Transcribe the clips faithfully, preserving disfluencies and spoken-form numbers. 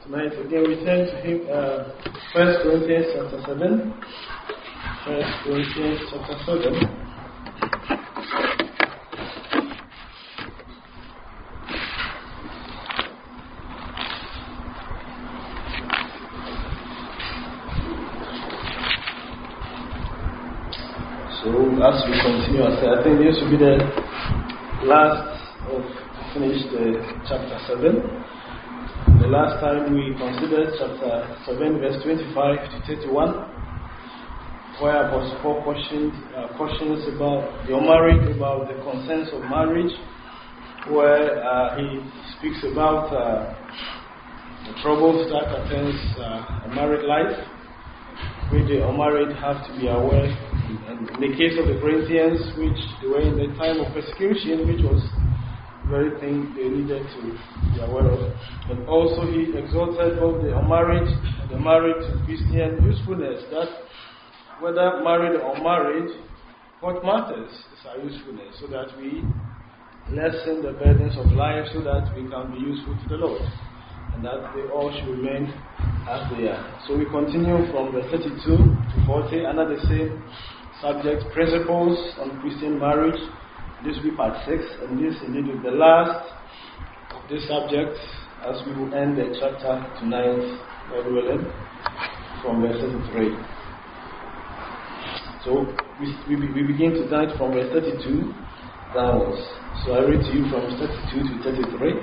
Tonight again we turn to him, uh, First Corinthians chapter seven. First Corinthians chapter seven. So as we continue, I, say, I think this will be the last of to finish the chapter seven. The last time we considered chapter seven, verse twenty-five to thirty-one, where Apostle Paul questions, uh, questions about the unmarried, about the concerns of marriage, where uh, he speaks about uh, the troubles that attends uh, a married life, which the unmarried have to be aware. And in the case of the Corinthians, which they were in the time of persecution, which was very thing they needed to be aware of. And also he exhorted both the unmarried and the married to Christian usefulness, that whether married or unmarried, what matters is our usefulness, so that we lessen the burdens of life, so that we can be useful to the Lord, and that they all should remain as they are. So we continue from verse thirty-two to forty, under the same subject, principles on Christian marriage. This will be part six, and this indeed is the last of this subject, as we will end the chapter tonight, God willing, from verse thirty-three. So we, we, we begin tonight from verse thirty-two downwards. So I read to you from thirty-two to thirty-three.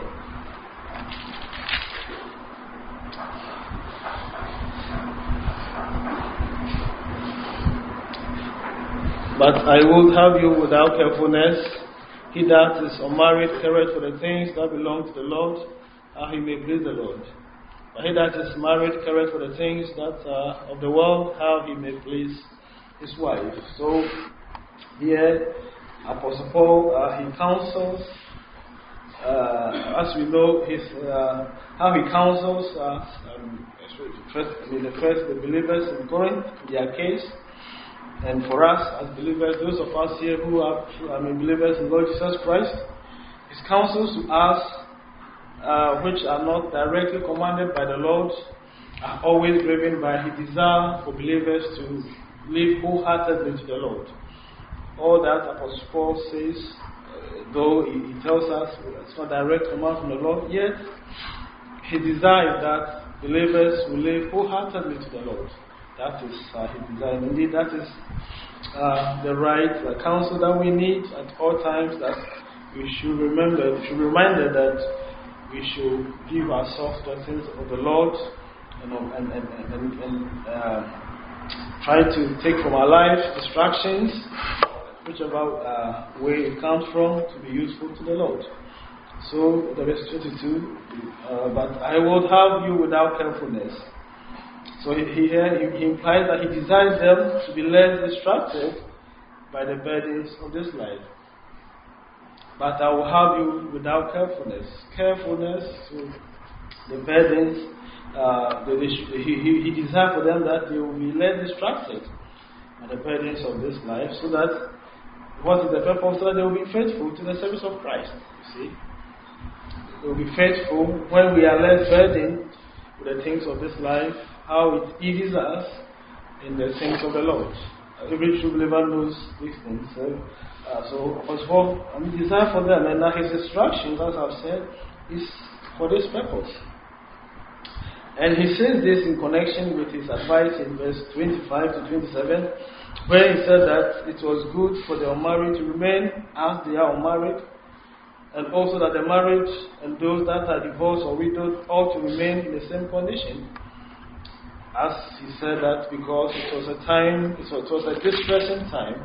But I would have you without carefulness. He that is unmarried careth for the things that belong to the Lord, how he may please the Lord. But he that is married careth for the things that are of the world, how he may please his wife. So here, Apostle Paul, uh, he counsels, uh, as we know, his uh, how he counsels uh, um, first, I mean, the first the believers in Corinth, in their case. And for us as believers, those of us here who are I mean, believers in Lord Jesus Christ, his counsels to us, uh, which are not directly commanded by the Lord, are always driven by his desire for believers to live wholeheartedly to the Lord. All that Apostle Paul says, uh, though he, he tells us it's not direct command from the Lord, yet his desire is that believers will live wholeheartedly to the Lord. That is uh, his desire. Indeed, that is uh, the right uh, counsel that we need at all times, that we should remember, we should be reminded that we should give ourselves to the things of the Lord, you know, and, and, and, and, and uh, try to take from our life distractions, whichever uh, way it comes from, to be useful to the Lord. So, the verse twenty-two, uh, but I would have you without carefulness. So he, he, he implies that he desires them to be less distracted by the burdens of this life. But I will have you without carefulness. Carefulness to the burdens. Uh, the, he, he, he desires for them that they will be less distracted by the burdens of this life, so that what is the purpose? So that they will be faithful to the service of Christ. You see, they will be faithful when we are less burdened with the things of this life, how it eases us in the things of the Lord. Every true believer knows these things. So, uh, so first of all, I mean, desire for them, and now his instructions, as I've said, is for this purpose. And he says this in connection with his advice in verse twenty-five to twenty-seven, where he said that it was good for the unmarried to remain as they are unmarried, and also that the married and those that are divorced or widowed ought to remain in the same condition. As he said that because it was a time, it was, it was a distressing time.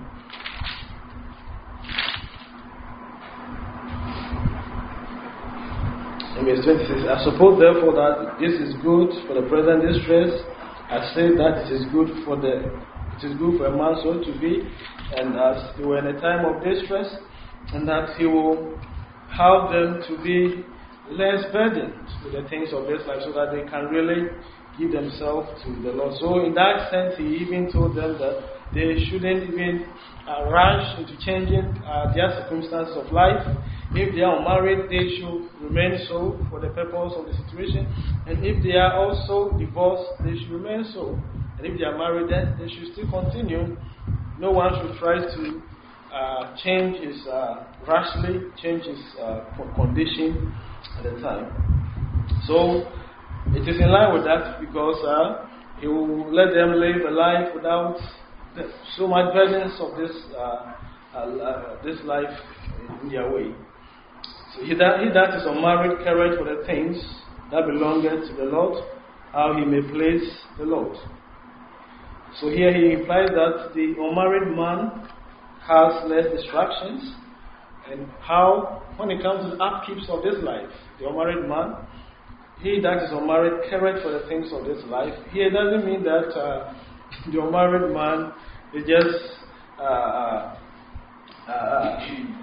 In verse twenty-six, I suppose therefore that this is good for the present distress. I say that it is good for the, it is good for a man so to be, and as they were in a time of distress, and that he will have them to be less burdened with the things of this life, so that they can really give themselves to the Lord. So in that sense, he even told them that they shouldn't even uh, rush into changing uh, their circumstances of life, If they are unmarried, they should remain so for the purpose of the situation. And if they are also divorced, they should remain so. And if they are married, then they should still continue. No one should try to uh, change his, uh, rashly change his uh, condition at the time. So, it is in line with that because uh, he will let them live a life without so much burdens of this uh, uh, this life in their way. So he that, he that is unmarried careth for the things that belongeth to the Lord, how he may please the Lord. So here he implies that the unmarried man has less distractions, and how, when it comes to the upkeeps of this life, the unmarried man, he that is unmarried careth for the things of this life. Here doesn't mean that uh, the unmarried man is just uh, uh, uh,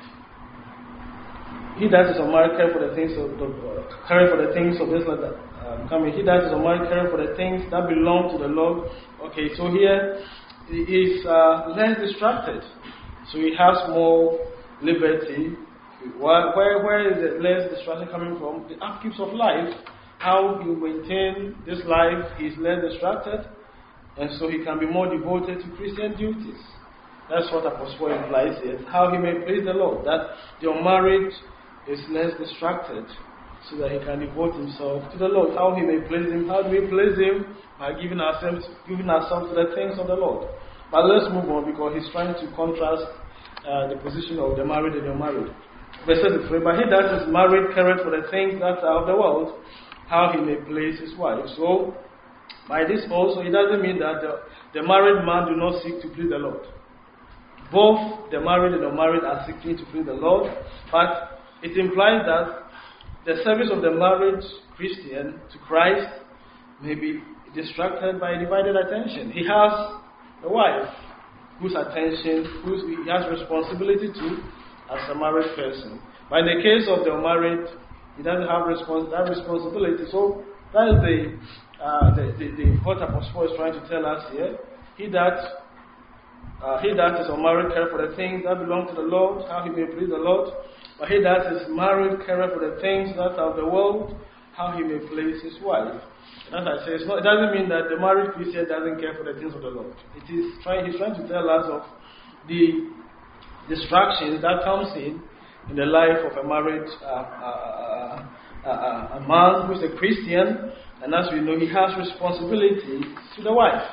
he that is unmarried careth for the things of the uh, careth for the things of this life. Uh, coming, he that is unmarried careth for the things that belong to the Lord. Okay, so here he is uh, less distracted, so he has more liberty. Where, where, where is the less distraction coming from? The upkeeps of life. How he maintain this life, he is less distracted, and so he can be more devoted to Christian duties. That's what Apostle Paul implies here. How he may please the Lord, that the unmarried is less distracted, so that he can devote himself to the Lord. How he may please him? How do we please him? By giving ourselves, giving ourselves to the things of the Lord. But let's move on, because he's trying to contrast uh, the position of the married and the unmarried. Verse thirty-three, but he that is married careth for the things that are of the world, how he may please his wife. So, by this also, it doesn't mean that the, the married man do not seek to please the Lord. Both the married and the unmarried are seeking to please the Lord, but it implies that the service of the married Christian to Christ may be distracted by divided attention. He has a wife whose attention, whose he has responsibility to as a married person. But in the case of the unmarried, he doesn't have respons- that responsibility. So that is the, uh, the, the, the what Apostle Paul is trying to tell us here. He that uh, he that is unmarried careth for the things that belong to the Lord, how he may please the Lord. But he that is married careth for the things that are of the world, how he may please his wife. And as I say, it's not, it doesn't mean that the married Christian doesn't care for the things of the Lord. It is trying, he's trying to tell us of the distractions that comes in in the life of a married uh, uh, uh, uh, a man who is a Christian, and as we know, he has responsibility to the wife.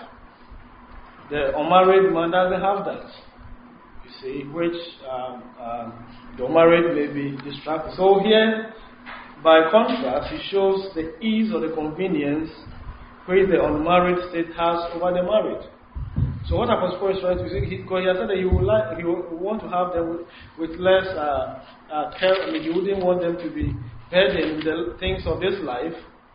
The unmarried man doesn't have that, you see, which um, um, the unmarried may be distracted. So here, by contrast, he shows the ease or the convenience which the unmarried state has over the married. So what Apostle Paul is trying to say, he, he has said that he would like, he would want to have them with, with less uh, uh, care. I mean, he wouldn't want them to be burdened with the things of this life.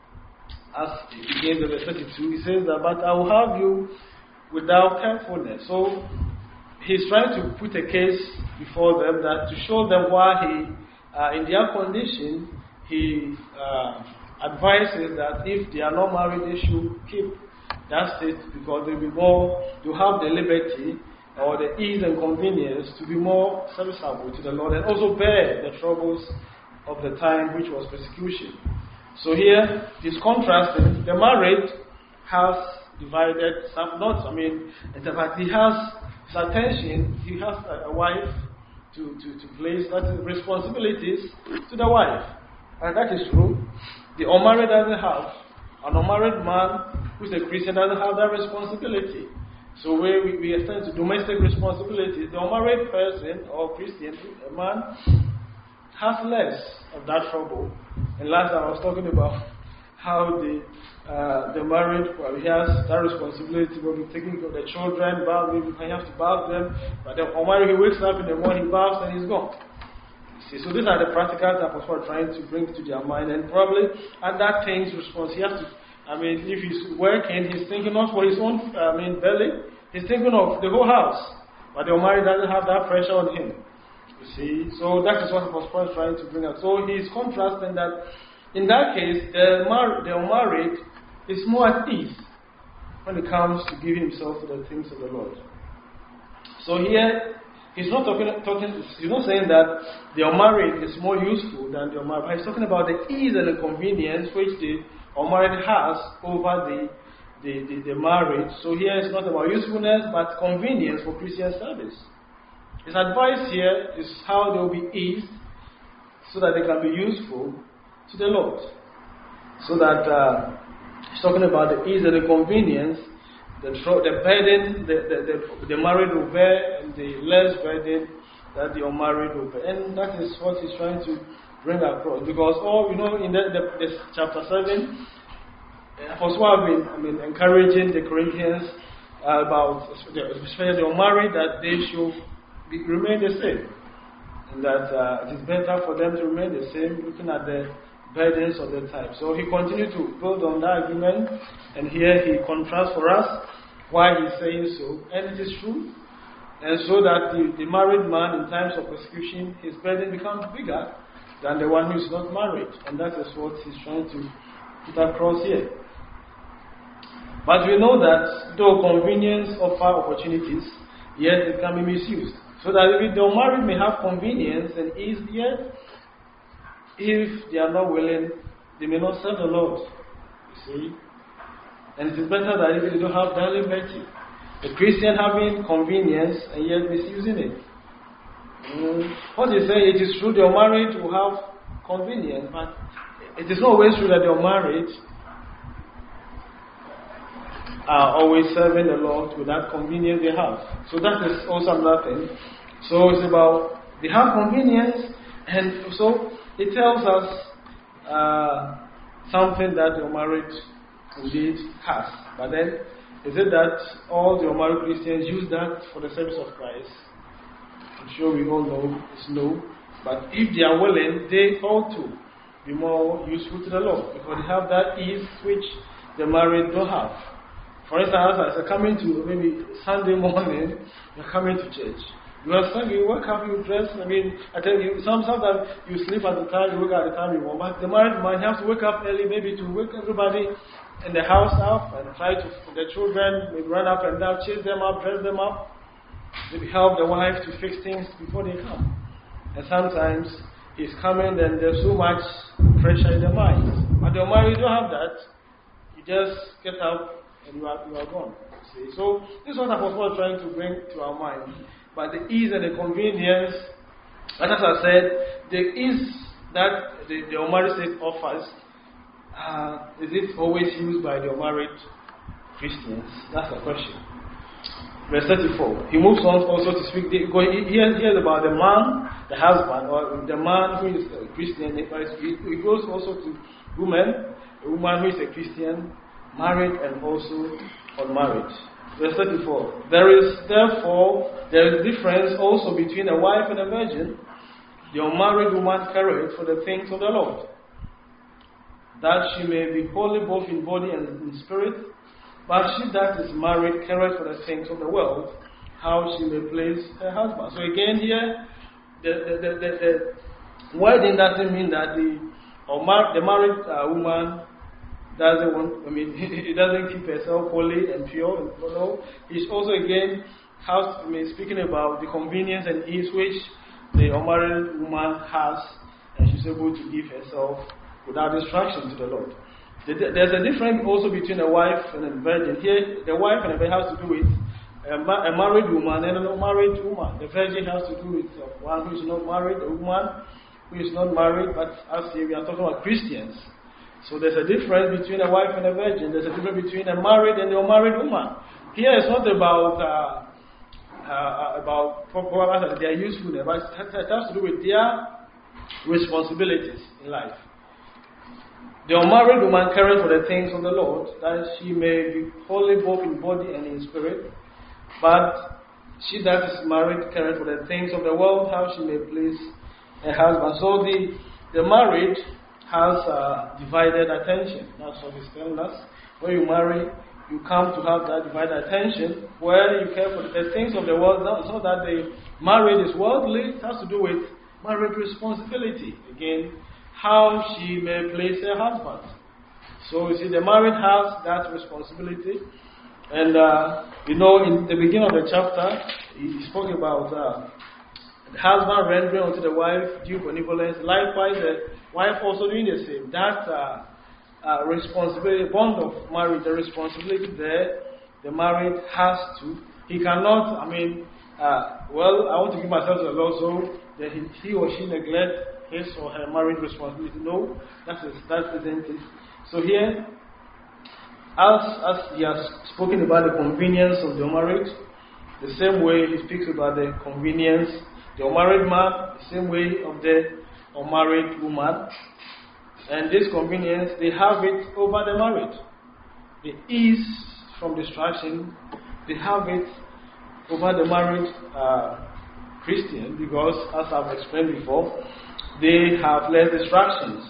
As he begins in verse thirty-two, he says that, but I will have you without carefulness. So he's trying to put a case before them that to show them why he, uh, in their condition, he uh, advises that if they are not married, they should keep that state, because they'll be more, you have the liberty or the ease and convenience to be more serviceable to the Lord, and also bear the troubles of the time, which was persecution. So here he's contrasting. The married has divided, not, I mean, in fact, he has his attention, he has a wife to, to, to place that responsibilities to the wife. And that is true. The unmarried doesn't have. An unmarried man who's a Christian doesn't have that responsibility. So where we, we extend to domestic responsibilities, the unmarried person or Christian, a man, has less of that trouble. And last time I was talking about how the uh, the married, well, he has that responsibility when we're taking care of the children, bath, maybe he has to bath them, but the unmarried, he wakes up in the morning, he baths, and he's gone. See, so these are the practicals that Apostle trying to bring to their mind, and probably at that thing's response, he has to, I mean, if he's working, he's thinking not for his own, I mean, belly, he's thinking of the whole house, but the unmarried doesn't have that pressure on him. You see, so that is what Apostle is trying to bring out. So he's contrasting that, in that case, the, mar- the unmarried is more at ease when it comes to giving himself to the things of the Lord. So here, he's not talking, talking, he's not saying that the unmarried is more useful than the unmarried. He's talking about the ease and the convenience which the unmarried has over the, the, the, the married. So here it's not about usefulness, but convenience for Christian service. His advice here is how they will be eased so that they can be useful to the Lord. So that uh, he's talking about the ease and the convenience, the, the burden the, the, the, the married will bear, and the less burden that the unmarried will bear. And that is what he's trying to bring across. Because all you know in the, the, the chapter seven, Apostle have been I mean, encouraging the Corinthians uh, about, especially the unmarried, that they should be, remain the same. And that uh, it is better for them to remain the same, looking at the burdens of the time. So he continued to build on that argument, and here he contrasts for us why he's saying so. And it is true. And so that the, the married man in times of persecution, his burden becomes bigger than the one who is not married. And that is what he's trying to put across here. But we know that though convenience offers opportunities, yet it can be misused. So that if the unmarried may have convenience and ease, yet if they are not willing, they may not serve the Lord. You see? And it is better that if they don't have that liberty. The Christian having convenience and yet misusing it. Mm. What they say, it is true the unmarried will have convenience, but it is not always true that the unmarried are always serving the Lord with that convenience they have. So that is also another thing. So it's about, they have convenience, and so it tells us uh, something that the unmarried indeed has. But then, is it that all the unmarried Christians use that for the service of Christ? I'm sure we all know it's no. But if they are willing, they ought to be more useful to the Lord, because they have that ease which the married don't have. For instance, as you're coming to maybe Sunday morning, you're coming to church. You are Sunday, you wake up, you dress. I mean, I tell you, some, sometimes you sleep at the time, you wake up at the time you want. But the married man has to wake up early, maybe to wake everybody in the house up and try to, the children, maybe run up and down, chase them up, dress them up. Maybe help the wife to fix things before they come. And sometimes he's coming and there's so much pressure in the mind. But the married, you don't have that. You just get up and you are, you are gone. See? So this is what Apostle was trying to bring to our mind. But the ease and the convenience, and as I said, the ease that the, the unmarried state offers, uh, is it always used by the unmarried Christians? That's the question. Verse thirty-four. He moves on also to speak. He hears about the man, the husband, or the man who is a Christian. He goes also to women, a woman who is a Christian, married and also unmarried. Verse thirty-four. There is therefore there is difference also between a wife and a virgin. The unmarried woman careth for the things of the Lord, that she may be holy both in body and in spirit. But she that is married careth for the things of the world, how she may please her husband. So again here, the the the, the, the wording doesn't mean that the or mar- the married uh, woman doesn't want, I mean, he doesn't keep herself holy and pure. And, no, he's also again has, I mean, speaking about the convenience and ease which the unmarried woman has, and she's able to give herself without distraction to the Lord. There's a difference also between a wife and a virgin. Here, the wife and a virgin has to do with a, ma- a married woman and an unmarried woman. The virgin has to do with one who is not married, a woman who is not married. But as here we are talking about Christians. So there's a difference between a wife and a virgin. There's a difference between a married and an unmarried woman. Here it's not about uh, uh, about their usefulness, but it has to do with their responsibilities in life. The unmarried woman careth for the things of the Lord, that she may be holy both in body and in spirit. But she that is married careth for the things of the world, how she may please her husband. So the, the married has uh, divided attention. That's what he's telling us. When you marry, you come to have that divided attention, where you care for the things of the world. It's not that the married is worldly, it has to do with marriage responsibility. Again, how she may place her husband. So you see, the married has that responsibility. And uh, you know, in the beginning of the chapter, he spoke about uh, the husband rendering unto the wife due benevolence, likewise the wife also doing the same. That uh, uh, responsibility, bond of marriage, the responsibility there, the married has to. He cannot, I mean, uh, well, I want to give myself to the Lord, so that he, he or she neglect his or her marriage responsibility. No, that is that isn't it. So here, as as he has spoken about the convenience of the marriage, the same way he speaks about the convenience, the unmarried man, the same way of the unmarried woman. And this convenience, they have it over the married. The ease from distraction, they have it over the married uh, Christian, because, as I've explained before, they have less distractions.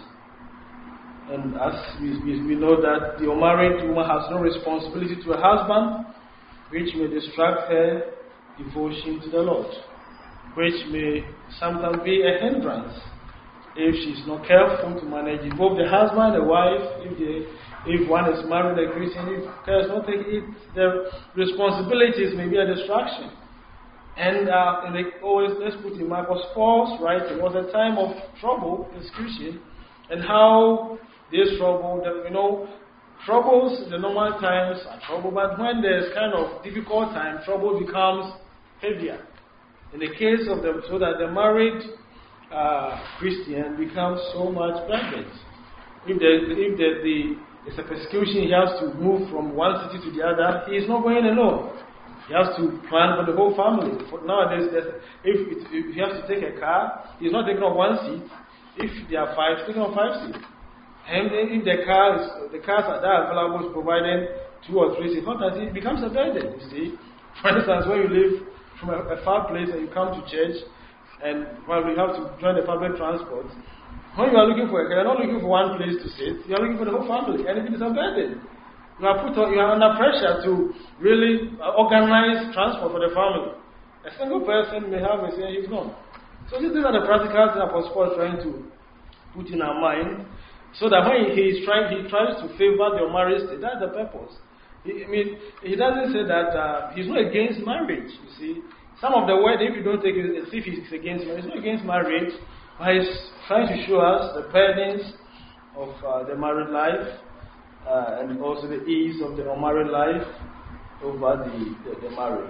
And as we, we, we know that the unmarried woman has no responsibility to her husband, which may distract her devotion to the Lord, which may sometimes be a hindrance if she's not careful to manage it. Both the husband and the wife, if they, if one is married a Christian, if there's not take it, the responsibilities may be a distraction. And uh, and they always, let's put in mind, was Paul's right? It was a time of trouble, persecution, and how this trouble, the, you know, troubles in the normal times are trouble, but when there's kind of difficult time, trouble becomes heavier. In the case of them, so that the married uh, Christian becomes so much burdened. If the if the, the it's a persecution, he has to move from one city to the other. He is not going alone. He has to plan for the whole family. For nowadays, if, it, if he has to take a car, he's not taking on one seat. If there are five, he's taking on five seats. And if the car is, the cars that are available is providing two or three seats, sometimes it becomes a burden. You see, for instance, when you live from a, a far place and you come to church, and well, you have to join the public transport. When you are looking for a car, you're not looking for one place to sit. You are looking for the whole family, and it is a burden. You are put on, you are under pressure to really organize transport for the family. A single person may have a say he's gone. So these are the practicals that Apostle Paul is trying to put in our mind, so that when he is trying, he tries to favor the marriage state. That's the purpose. He, I mean, he doesn't say that uh, he's not against marriage. You see, some of the word, if you don't take it as if he's against marriage, he's not against marriage, but he's trying to show us the burdens of uh, the married life. Uh, and also the ease of the unmarried life over the, the, the married.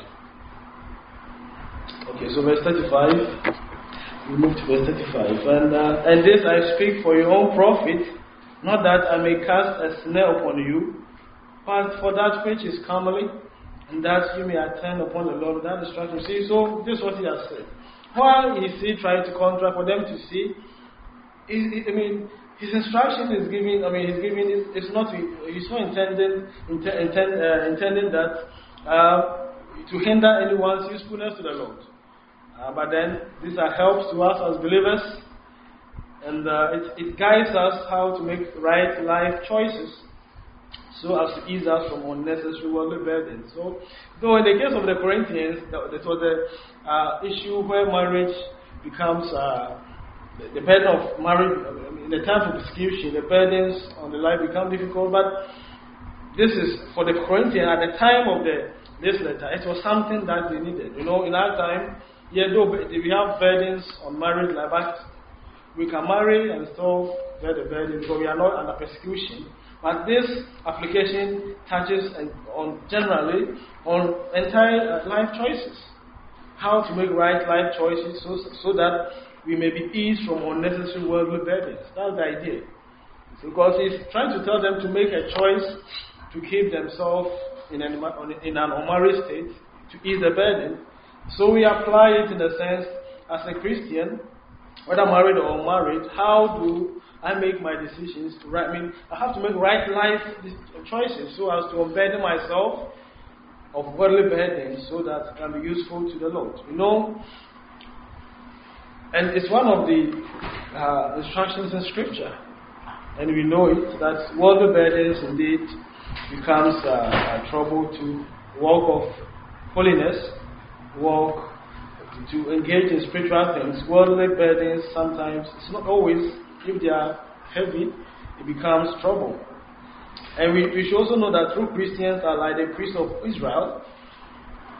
Okay, so verse thirty-five. We move to verse thirty-five. And, uh, and this I speak for your own profit, not that I may cast a snare upon you, but for that which is comely, and that you may attend upon the Lord without distraction. See, so this is what he has said. While is he trying to contract for them to see, is, I mean, his instruction is giving, I mean, he's giving, it's not, he's not intending, intend, intend, uh, intending that uh, to hinder anyone's usefulness to the Lord. Uh, but then, these are helps to us as believers, and uh, it, it guides us how to make right life choices, so as to ease us from unnecessary worldly burdens. So, though in the case of the Corinthians, that was the uh, issue where marriage becomes uh, The, the burden of marriage, in the time of persecution, the burdens on the life become difficult. But this is for the Corinthians at the time of the this letter. It was something that they needed. You know, in our time, yeah, though we have burdens on marriage life, but we can marry and still bear the burden because we are not under persecution. But this application touches on generally on entire life choices, how to make right life choices, so so that we may be eased from unnecessary worldly burdens. That's the idea. Because he's trying to tell them to make a choice to keep themselves in an, in an unmarried state, to ease the burden. So we apply it in the sense, as a Christian, whether married or unmarried, how do I make my decisions to right? I mean, I have to make right life choices so as to unburden myself of worldly burdens so that I can be useful to the Lord. You know, and it's one of the uh, instructions in Scripture. And we know it, that worldly burdens indeed becomes uh, a trouble to walk of holiness, walk to engage in spiritual things. Worldly burdens sometimes, it's not always, if they are heavy, it becomes trouble. And we, we should also know that true Christians are like the priests of Israel,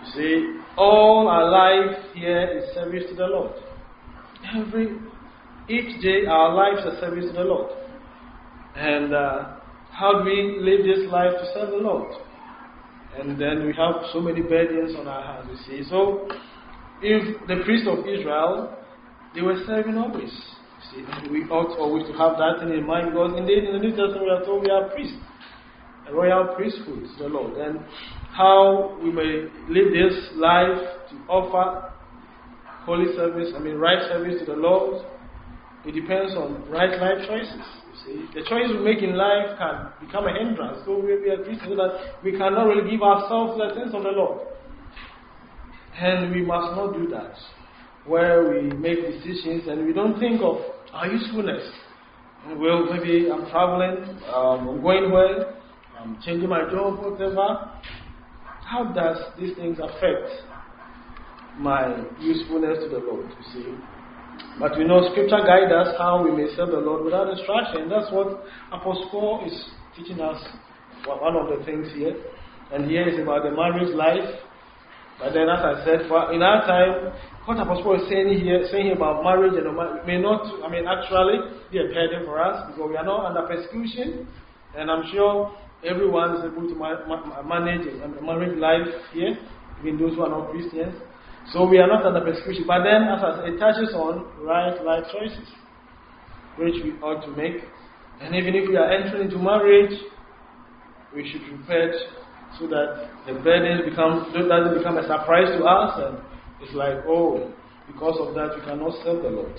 You see, all our life here is service to the Lord. Every, each day our lives are service to the Lord. And uh, how do we live this life to serve the Lord? And then we have so many burdens on our hands, you see. So, if the priests of Israel, they were serving always. See, we ought always to have that thing in mind, because indeed in the New Testament we are told we are priests, a royal priesthood to the Lord. And how we may live this life to offer holy service, I mean right service to the Lord, it depends on right life choices. You see, the choices we make in life can become a hindrance. So we are Christians, so that we cannot really give ourselves to the things of the Lord. And we must not do that, where we make decisions and we don't think of our usefulness. Well, maybe I'm traveling, um, I'm going where, I'm changing my job, whatever. How does these things affect my usefulness to the Lord, you see? But we know Scripture guides us how we may serve the Lord without distraction. That's what Apostle Paul is teaching us, one of the things here. And here is about the marriage life. But then, as I said, for in our time, what Apostle Paul is saying here, saying here about marriage and may not, I mean, actually be a burden for us, because we are not under persecution, and I'm sure everyone is able to ma- ma- manage a marriage life here, even those who are not Christians. So we are not under persecution. But then, as I said, it touches on right life choices, which we ought to make. And even if we are entering into marriage, we should prepare so that the burdens become doesn't become a surprise to us, and it's like, oh, because of that we cannot serve the Lord.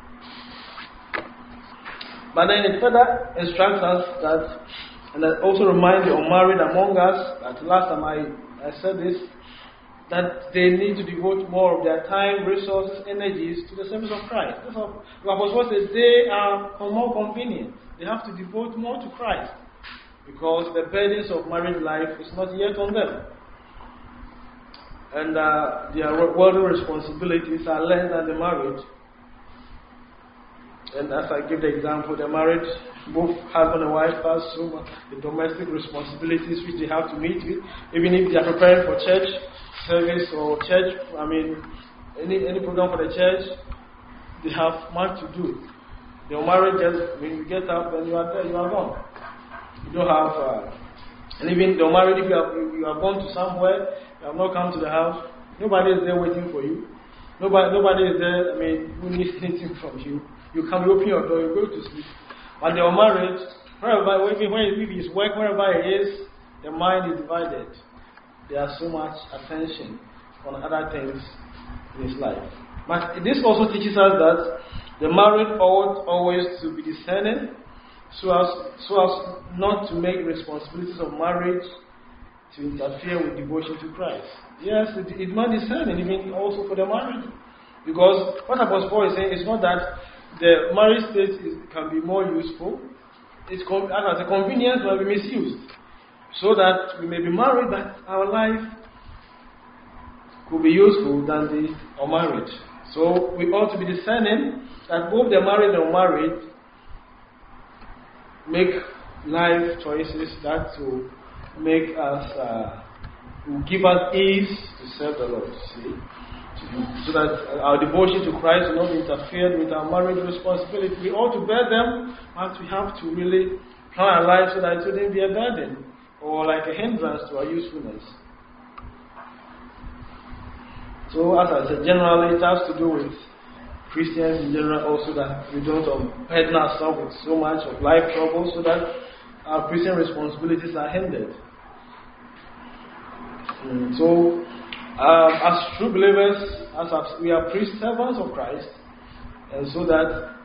But then it further instructs us that, and I also remind the unmarried among us that last time I, I said this, that they need to devote more of their time, resources, energies to the service of Christ. That's what the Apostle says, they are more convenient. They have to devote more to Christ, because the burdens of married life is not yet on them. And uh, their worldly responsibilities are less than the marriage. And as I give the example, the marriage, both husband and wife have so much the domestic responsibilities which they have to meet with, even if they are preparing for church service or church, I mean, any any program for the church, they have much to do. The marriage, just when you get up and you are there, you are gone. You don't have, uh, and even the married, if you have, you have gone to somewhere, you have not come to the house, nobody is there waiting for you. Nobody, nobody is there, I mean, who needs anything from you. You come, you open your door, you go to sleep. When they are married, wherever, when he is work, wherever he is, the mind is divided. There is so much attention on other things in his life. But this also teaches us that the married ought always to be discerning, so as so as not to make responsibilities of marriage to interfere with devotion to Christ. Yes, it, it must discerning, even also for the married. Because what Apostle Paul is saying is not that the marriage state is, can be more useful. It's as a convenience will be misused, so that we may be married, but our life could be useful than the unmarried. So we ought to be discerning that both the married and unmarried make life choices that will make us, uh, will give us ease to serve the Lord. See, so that our devotion to Christ will not be interfered with our marriage responsibility. We ought to bear them, but we have to really plan our lives so that it wouldn't be a burden or like a hindrance to our usefulness. So, as I said, generally it has to do with Christians in general also, that we don't burden ourselves with so much of life trouble, so that our Christian responsibilities are hindered. Mm, so, um, as true believers, as we are priest servants of Christ, and so that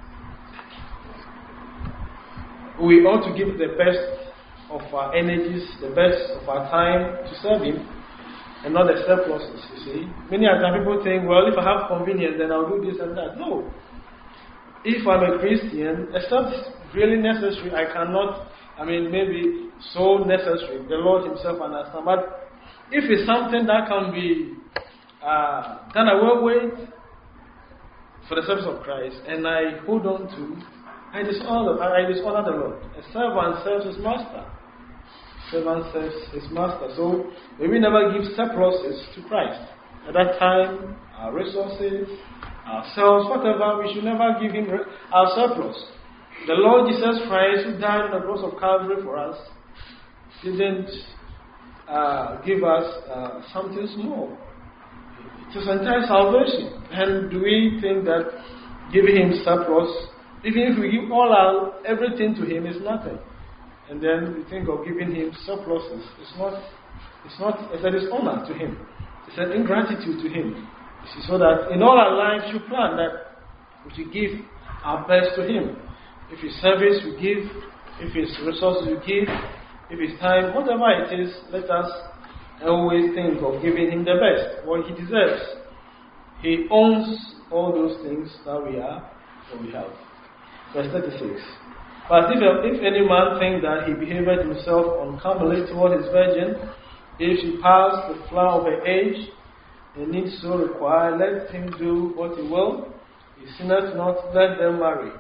we ought to give the best of our energies, the best of our time to serve Him, and not the surpluses, you see. Many times people think, well, if I have convenience, then I'll do this and that. No. If I'm a Christian, except really necessary, I cannot, I mean, maybe so necessary, the Lord Himself understands. But if it's something that can be uh, done away with for the service of Christ, and I hold on to, I dishonor, I dishonor the Lord. A servant serves his master. servant serves his master. So may we never give surpluses to Christ. At that time, our resources, ourselves, whatever, we should never give him our surplus. The Lord Jesus Christ, who died on the cross of Calvary for us, didn't uh, give us uh, something small. It's his entire salvation. And do we think that giving him surplus, even if we give all our everything to him, is nothing? And then we think of giving him surpluses. It's not. It's not. It's a dishonor to him. It's an ingratitude to him. You see, so that in all our lives, you plan that we should give our best to him. If it's service, we give. If it's resources, we give. If it's time, whatever it is, let us always think of giving him the best, what he deserves. He owns all those things that we are, that we have. Verse thirty-six. But if, if any man think that he behaved himself uncomely toward his virgin, if she pass the flower of her age, and needs so require, let him do what he will. He sinneth not, let them marry.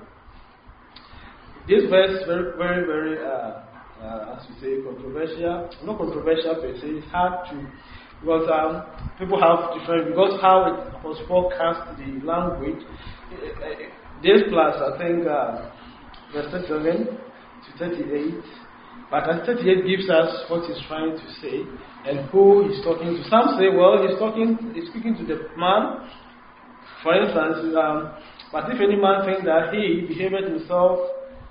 This verse very, very, very, uh, uh, as we say, controversial. Not controversial per se. It's hard to, because um, people have different, because how it was forecast the language. This plus, I think, uh, verse thirty-seven to thirty-eight. But verse thirty-eight gives us what he's trying to say and who he's talking to. Some say, well, he's talking, he's speaking to the man. For instance, um, but if any man think that he behaved himself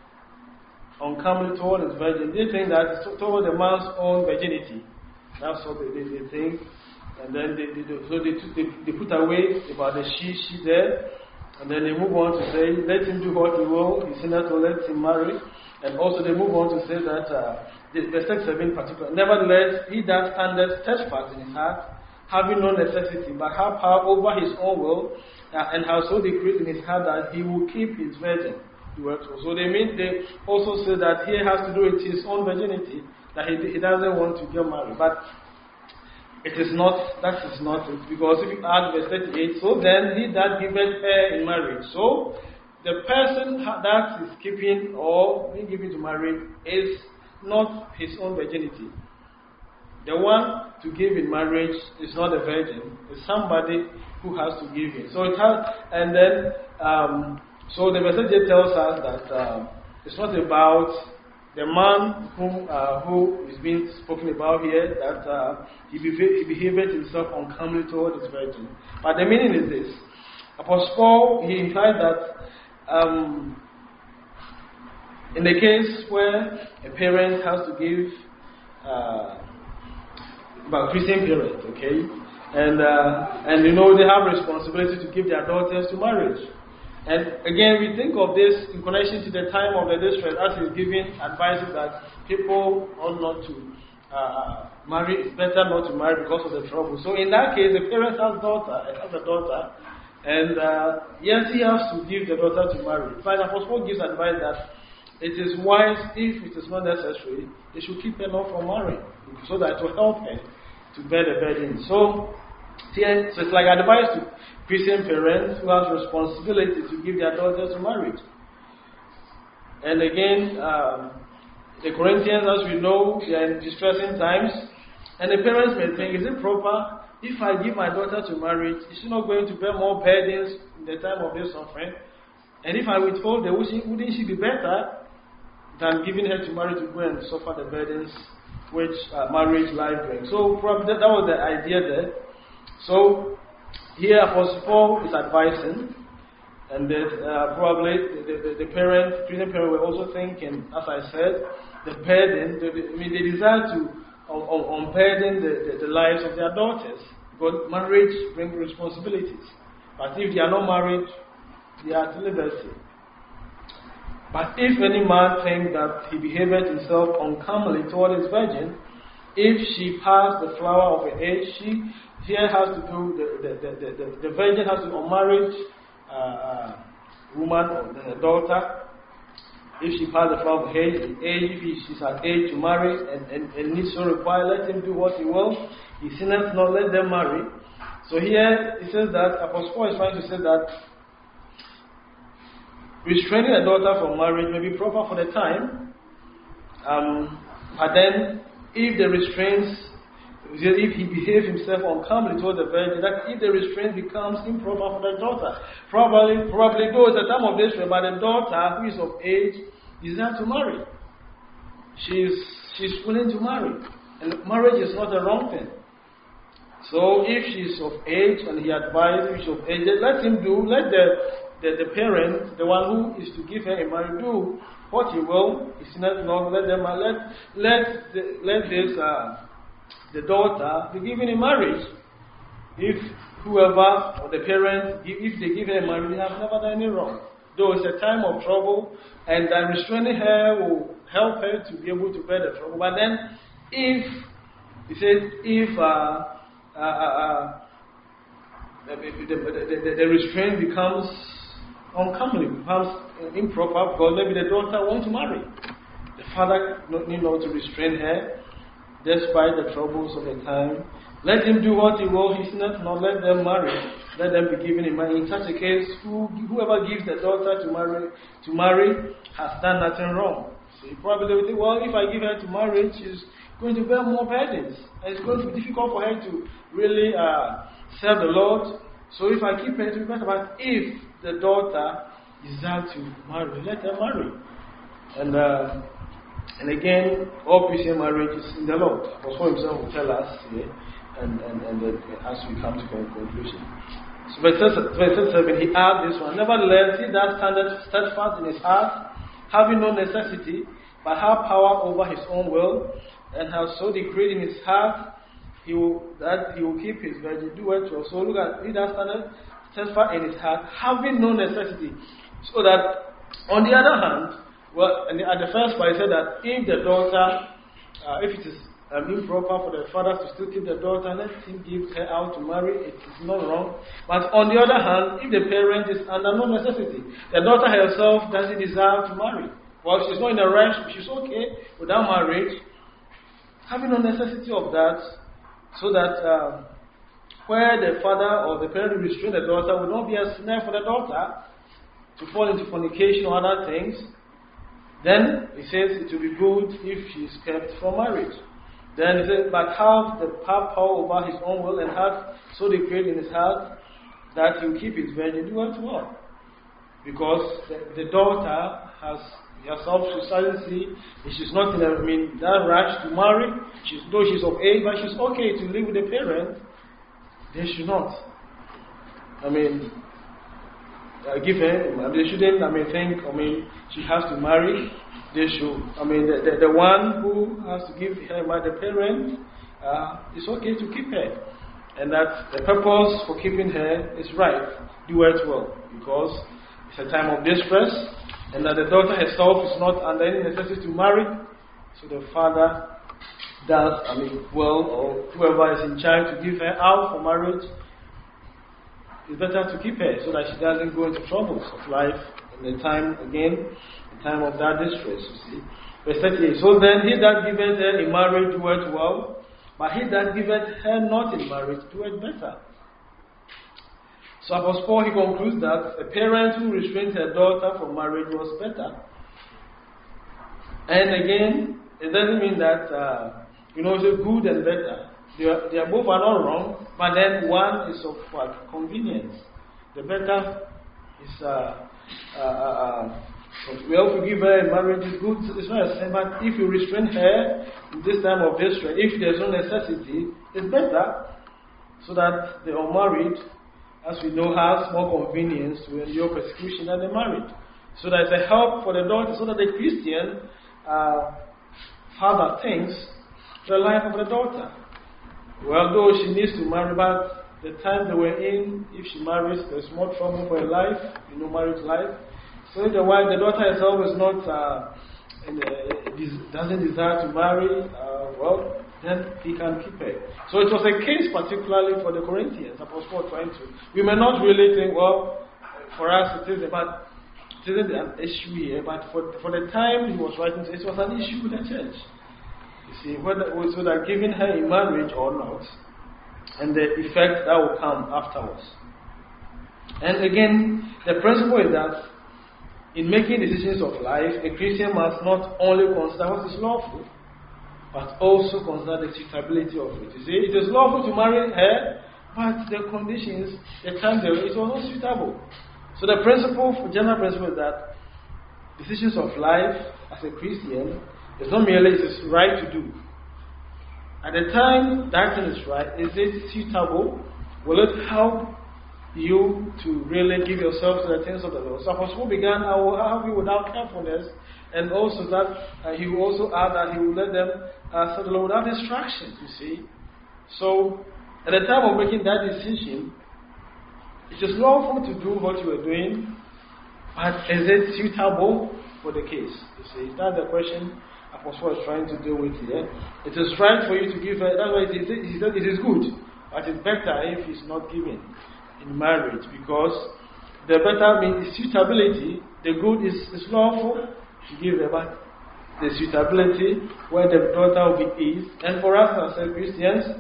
uncomely toward his virgin, they think that it's toward the man's own virginity. That's what they, they, they think. And then they, they, they, so they, they, they put away about the she, she there. And then they move on to say, let him do what he will. He sinneth, so let him marry. And also they move on to say that, uh, the verse seven in particular, nevertheless, he that standeth steadfast in his heart, having no necessity, but have power over his own will, uh, and has so decreed in his heart that he will keep his virgin. So they mean, they also say that he has to do it his own virginity, that he, he doesn't want to get married. But it is not, that is not it. Because if you add verse thirty-eight, so then he that giveth her in marriage. So the person that is keeping or being given to marriage is not his own virginity. The one to give in marriage is not a virgin, it's somebody who has to give it. So it has, and then, um, so the message tells us that um, it's not about the man whom, uh, who is being spoken about here, that uh, he, beha- he behaved himself uncomely toward his virgin. But the meaning is this. Apostle Paul, he implied that um, in the case where a parent has to give, uh, about Christian parents, okay, and uh, and you know they have responsibility to give their daughters to marriage. And again, we think of this in connection to the time of the distress, as he's giving advices that people ought not to uh, marry. It's better not to marry because of the trouble. So in that case, the parent has daughter, has a daughter, and uh, yes, he has to give the daughter to marry. But Apostle Paul gives advice that it is wise, if it is not necessary, they should keep her not from marrying, so that to help her to bear the burden. So, here, so it's like advice to Christian parents who have responsibility to give their daughters to marriage. And again, um, the Corinthians, as we know, they are in distressing times, and the parents may think, is it proper if I give my daughter to marriage, is she not going to bear more burdens in the time of this suffering? And if I withhold her, wouldn't she be better than giving her to marry to go and suffer the burdens which uh, marriage life brings? So probably that, that was the idea there. So here Apostle Paul is advising, and that uh, probably the, the, the parents, Christian parents, were also thinking, as I said, the burden. The, I mean, they desire to unburden the, the, the lives of their daughters, because marriage brings responsibilities. But if they are not married, they are at liberty. But if any man think that he behaved himself uncomely toward his virgin, if she pass the flower of her age, she here has to do, the, the, the, the, the virgin has to unmarried uh, uh, woman or the daughter. If she pass the flower of her age, age if she's at age to marry and, and, and needs so require, let him do what he will. He sinneth not, let them marry. So here it says that Apostle Paul is trying to say that restraining a daughter from marriage may be proper for the time, um, but then if the restraints, if he behaves himself uncomely towards the virgin, that if the restraint becomes improper for the daughter, probably, probably though at the time of this, but the daughter who is of age desires to marry. She is she's willing to marry, and marriage is not a wrong thing. So if she is of age and he advises, if she's of age, let him do. Let the the, the parent, the one who is to give her a marriage, do what he will. It's not long. Let them let let the, let this. Uh, the daughter be given in marriage. If whoever or the parents, if they give her a marriage, they have never done any wrong. Though it's a time of trouble, and that restraining her will help her to be able to bear the trouble. But then, if he says, if uh, uh, uh, the, the, the, the restraint becomes uncomely, becomes improper, because maybe the daughter wants to marry, the father need not to restrain her. Despite the troubles of the time, let him do what he will. He's not, not let them marry. Let them be given in marriage. In such a case, who, whoever gives the daughter to marry to marry has done nothing wrong. So you probably will think, well, if I give her to marriage, she's going to bear more burdens, and it's going to be difficult for her to really uh, serve the Lord. So if I keep her, it will be better. But if the daughter desires to marry, let her marry. And. Uh, And again, all Christian marriages in the Lord. Apostle himself will tell us here, and, and, and uh, as we come to a conclusion. So verse seven, he adds this one. Nevertheless, he that standeth steadfast in his heart, having no necessity, but have power over his own will, and has so decreed in his heart, he will, that he will keep his virgin, do it well. So look at, he that standeth steadfast in his heart, having no necessity. So that, on the other hand, well, and at the first part, he said that if the daughter, uh, if it is um, improper for the father to still keep the daughter, let him give her out to marry, it is not wrong. But on the other hand, if the parent is under no necessity, the daughter herself doesn't desire to marry, well, she's not in a rush, she's okay without marriage, having no necessity of that, so that um, where the father or the parent restrain the daughter will not be a snare for the daughter to fall into fornication or other things. Then he says it will be good if she is kept from marriage. Then he says, but have the power over his own will, and have so decreed in his heart that he will keep his virgin, do it well. Because the, the daughter has herself, she doesn't see, she's not in a, I mean, that rush to marry. She's, though she's of age, but she's okay to live with a parent. They should not. I mean, Uh, give her, they shouldn't, I mean, think, I mean, she has to marry. They should, I mean, the, the, the one who has to give her by the parent, uh, it's okay to keep her. And that the purpose for keeping her is right. Do it well. Because it's a time of distress, and that the daughter herself is not under any necessity to marry. So the father does, I mean, well, or whoever is in charge to give her out for marriage, it's better to keep her so that she doesn't go into troubles of life in the time, again, the time of that distress, you see. Verse thirty-eight, so then he that giveth her in marriage doeth well, but he that giveth her not in marriage doeth better. So Apostle Paul, he concludes that a parent who restrains her daughter from marriage was better. And again, it doesn't mean that, uh, you know, it's good and better. They are, they are both are not wrong, but then one is of what? Convenience. The better is, uh, uh, uh, well, if you give her in marriage is good, it's not a sin, but if you restrain her in this time of distress, if there's no necessity, it's better, so that the unmarried, as we know, has more convenience to endure persecution than the married. So that it's a help for the daughter, so that the Christian uh, father thinks the life of the daughter. Well, though she needs to marry, but the time they were in, if she marries, there's more trouble for her life, you know, marriage life. So if the wife, the daughter herself is not, uh, in, uh, doesn't desire to marry, uh, well, then he can keep her. So it was a case particularly for the Corinthians, Apostle Paul trying to. We may not really think, well, for us it is, but it isn't an issue here, but for, for the time he was writing, it was an issue with the church. You see, whether so that giving her in marriage or not, and the effect that will come afterwards. And again, the principle is that in making decisions of life, a Christian must not only consider what is lawful, but also consider the suitability of it. You see, it is lawful to marry her, but the conditions, the time, it was not suitable. So the principle, general principle is that decisions of life as a Christian is not merely it is right to do. At the time that thing is right, is it suitable? Will it help you to really give yourself to the things of the Lord? So Apostle began, I will have you without carefulness, and also that uh, he will also add that he will let them uh, serve the Lord without distractions, you see. So at the time of making that decision, it is lawful to do what you are doing, but is it suitable for the case? You see, that's the question Apostle is trying to deal with here. It is right for you to give her, that's why he said it is good, but it's better if it's not given in marriage, because the better means suitability, the good is, is lawful to give her, but the suitability where the daughter will be is. And for us as Christians,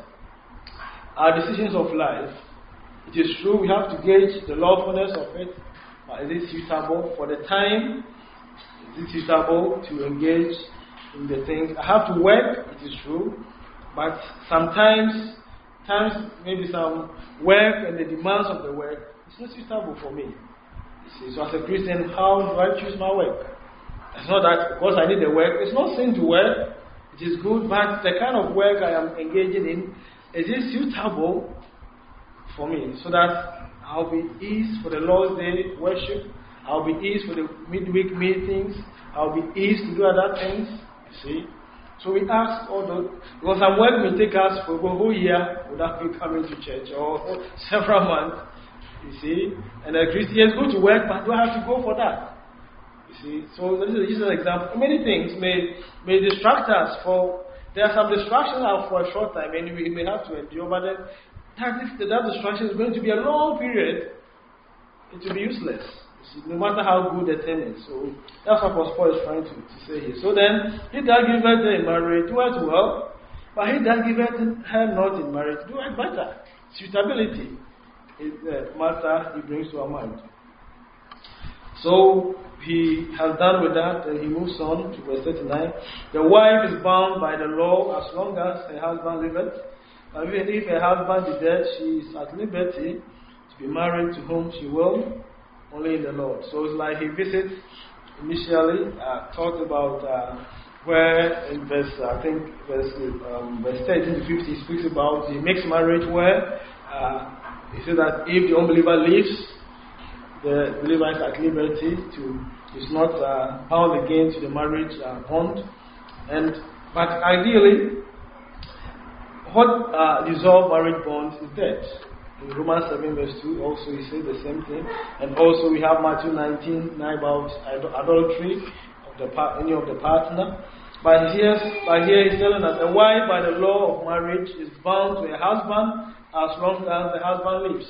our decisions of life, it is true we have to gauge the lawfulness of it. But is it suitable for the time? Is it suitable to engage in the things? I have to work, it is true, but sometimes, times maybe some work and the demands of the work, it's not suitable for me. You see, so as a Christian, how do I choose my work? It's not that because I need the work, it's not sin to work, it is good, but the kind of work I am engaging in, is it suitable for me, so that I'll be eased for the Lord's Day worship, I'll be eased for the midweek meetings, I'll be eased to do other things, you see. So we ask all those, because some work may take us for a whole year without me coming to church, or several months, you see. And a Christian is going to work, but do I have to go for that? You see. So this is an example. Many things may may distract us. For there are some distractions for a short time, and we may have to endure, but then that, if that distraction is going to be a long period, it will be useless. You see, no matter how good the thing is. So that's what Paul is trying to, to say here. So then, he that giveth her in marriage, do it well, but he that giveth her not in marriage, do it better. Suitability is the matter he brings to our mind. So he has done with that, and he moves on to verse thirty-nine. The wife is bound by the law as long as her husband liveth. And even if her husband is dead, she is at liberty to be married to whom she will, only in the Lord. So it's like he visits initially, uh, talked about uh, where in verse, I think, verse, um, verse thirteen to fifty, he speaks about the mixed marriage where uh, he said that if the unbeliever leaves, the believer is at liberty to, is not uh, bound again to the marriage uh, bond. And but ideally, what uh, dissolve marriage bonds is death. In Romans seven verse two also he said the same thing. And also we have Matthew nineteen nine about adultery of the any of the partner. But here, but here he's telling us a wife by the law of marriage is bound to a husband as long as the husband lives.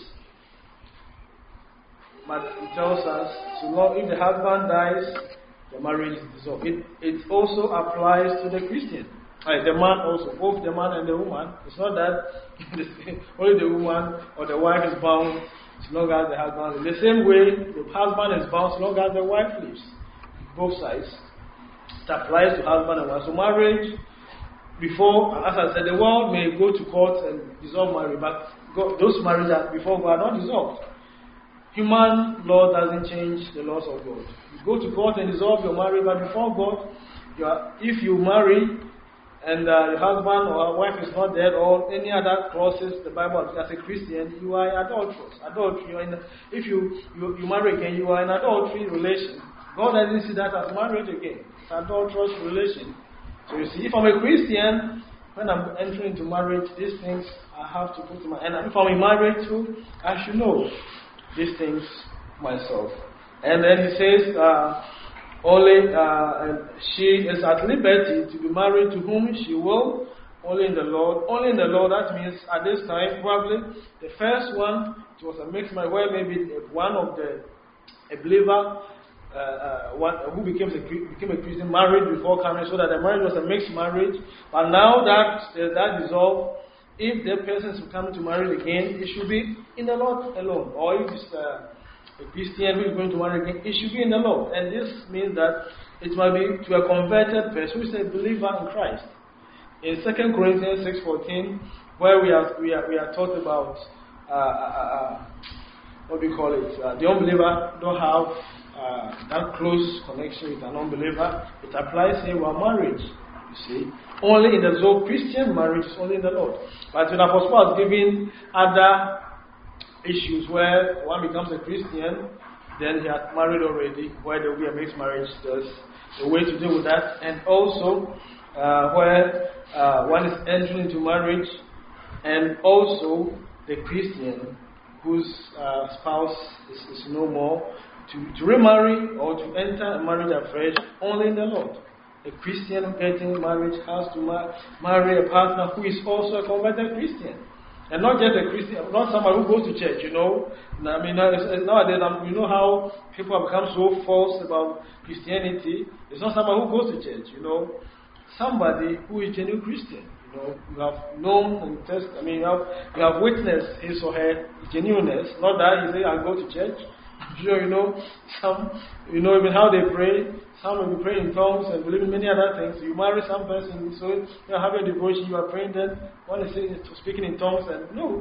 But it tells us, so long if the husband dies, the marriage is dissolved. It, it also applies to the Christian. Right, the man also, both the man and the woman. It's not that only the woman or the wife is bound as long as the husband lives. The same way, the husband is bound as long as the wife lives. Both sides. It applies to husband and wife. So marriage, before, as I said, the world may go to court and dissolve marriage, but God, those marriages that before God are not dissolved. Human law doesn't change the laws of God. You go to court and dissolve your marriage, but before God, you are, if you marry and uh, your husband or wife is not dead, or any other clauses the Bible as a Christian, you are adulterous. Adultery. You are in, if you, you you marry again, you are in adultery relation. God doesn't see that as marriage again. It's adulterous relation. So you see, if I'm a Christian, when I'm entering into marriage, these things I have to put in my. And if I'm married too, I should know these things myself. And then he says, uh, only uh, she is at liberty to be married to whom she will, only in the Lord. Only in the Lord, that means at this time, probably the first one, it was a mixed marriage, where maybe one of the, a believer uh, uh, one, who became a, became a Christian married before coming, so that the marriage was a mixed marriage. But now that uh, that dissolved, if the person is coming to marry again, it should be in the Lord alone. Or if it's uh, a Christian who is going to marry again, it should be in the Lord. And this means that it might be to a converted person who is a believer in Christ. in Second Corinthians six fourteen, where we are we are we are taught about uh, uh, uh, what do we call it? Uh, the unbeliever don't have uh, that close connection with an unbeliever. It applies here with marriage. You see, only in the so Christian marriage is only in the Lord. But when Apostle Paul is giving other issues where one becomes a Christian, then he has married already, where there will be a mixed marriage. There's a way to deal with that, and also uh, where uh, one is entering into marriage, and also the Christian whose uh, spouse is, is no more, to, to remarry or to enter a marriage afresh only in the Lord. A Christian getting married has to ma- marry a partner who is also a converted Christian. And not just a Christian, not someone who goes to church, you know. I mean, nowadays, you know how people have become so false about Christianity. It's not someone who goes to church, you know. Somebody who is a genuine Christian. You know, you have known and test. I mean, you have, you have witnessed his or her genuineness. Not that you say, I go to church. I'm sure you know some, you know even how they pray. Some will be praying in tongues and believe in many other things. You marry some person, so you are having a devotion, you are praying, then one is saying, speaking in tongues, and no.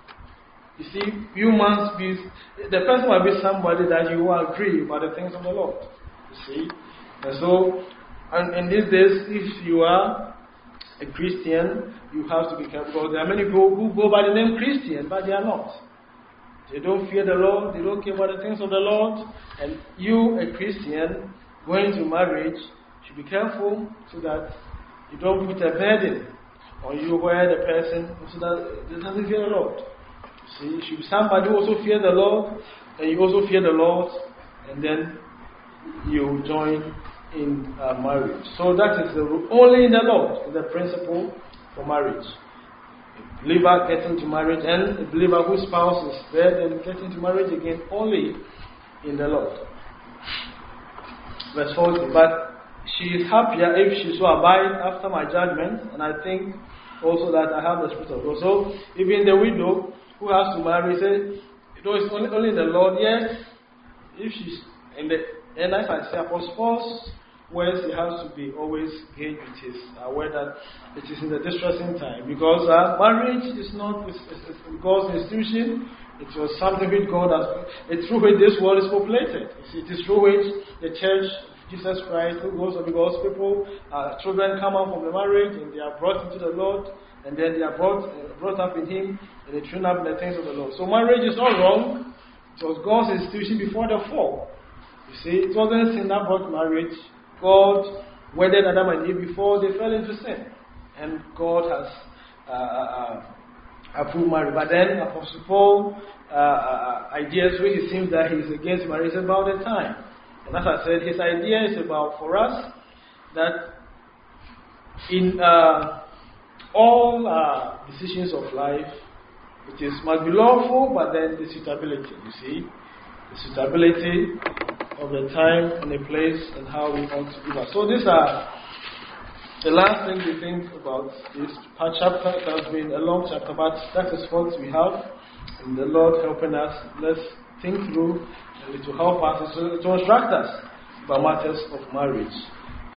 You see, you must be, the person must be somebody that you will agree about the things of the Lord. You see? And so, and in these days, if you are a Christian, you have to be careful. There are many people who go by the name Christian, but they are not. They don't fear the Lord, they don't care about the things of the Lord. And you, a Christian, going to marriage, should be careful so that you don't put a burden on you where the person so that doesn't fear the Lord. See, you should be somebody who also fear the Lord, and you also fear the Lord, and then you join in uh, marriage. So that is the rule. Only in the Lord is the principle for marriage. A believer getting to marriage, and a believer whose spouse is there, then getting to marriage again only in the Lord. Verse forty. But she is happier if she so abide after my judgment, and I think also that I have the Spirit of God. So even the widow who has to marry, say, you know, it's only, only in the Lord. Yes, if she's in the, and as I say, Apostle Paul's words, he has to be always gauged with his aware that it is in the distressing time, because uh, marriage is not it's, it's, it's God's institution. It was something which God has, it's through which this world is populated. You see, it is through which the church, Jesus Christ, who goes to God's people, uh, children come out from the marriage and they are brought into the Lord, and then they are brought uh, brought up in Him, and they train up in the things of the Lord. So marriage is not wrong. It was God's institution before the fall. You see, it wasn't sin that brought marriage. God wedded Adam and Eve before they fell into sin, and God has uh, uh, approved marriage. But then Apostle Paul uh, uh, ideas which it seems that he's against marriage is about the time. And as I said, his idea is about for us that in uh, all uh, decisions of life, it is must be lawful, but then the suitability. You see, the suitability of the time and the place and how we want to do that. So these are the last thing we think about this chapter. It has been a long chapter, but that is what we have. And the Lord helping us, let's think through, and it will help us, to instruct us about matters of marriage.